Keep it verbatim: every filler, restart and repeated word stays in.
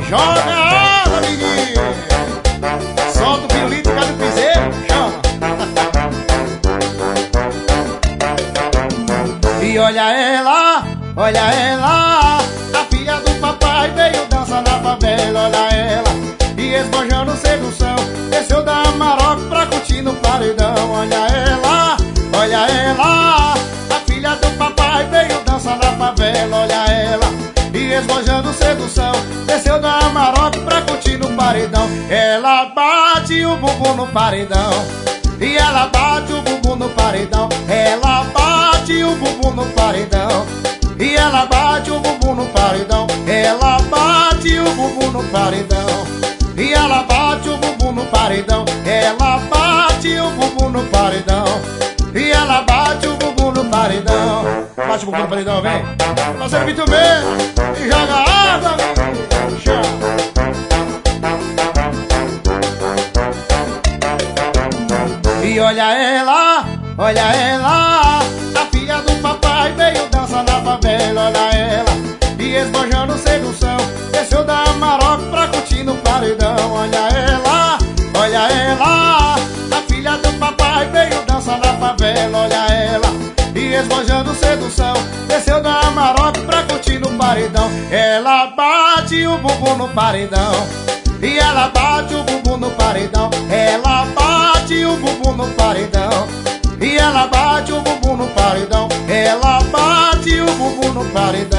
Joga água, menino. Solta o pirulito, cadê o piseiro? Chama. E olha ela, olha ela, a filha do papai veio dançar na favela. Olha ela, e esbanjando sedução, desceu da Amarok pra curtir no paredão. Olha ela, olha ela, a filha do papai veio dançar na favela. Olha ela, e esbanjando sedução, desceu da Amarok pra curtir no paredão. Ela bate o bumbum no paredão, e ela bate o bumbum no paredão. Ela bate o bumbum no paredão, e ela bate o bumbum no paredão. Ela bate o bumbum no paredão, e ela bate o bumbum no paredão. Ela bate o bumbum no paredão, e ela bate o bumbum no paredão. Bate o bumbum no paredão, vem. Parceiro muito bem, e joga água, bicha. E olha ela, olha ela, a filha do papai veio dançar na favela. Olha ela, e esbanjando sedução, desceu da Amarok pra curtir no paredão. Olha ela, olha ela, a filha do papai veio dançar na favela. Olha ela, e esbanjando sedução, desceu da Amarok pra curtir no paredão. Ela bate o bumbum no paredão, e ela bate o bumbum no paredão. Ela bate o bumbum no paredão, e ela bate o bumbum no paredão. Ela bate o bumbum no paredão.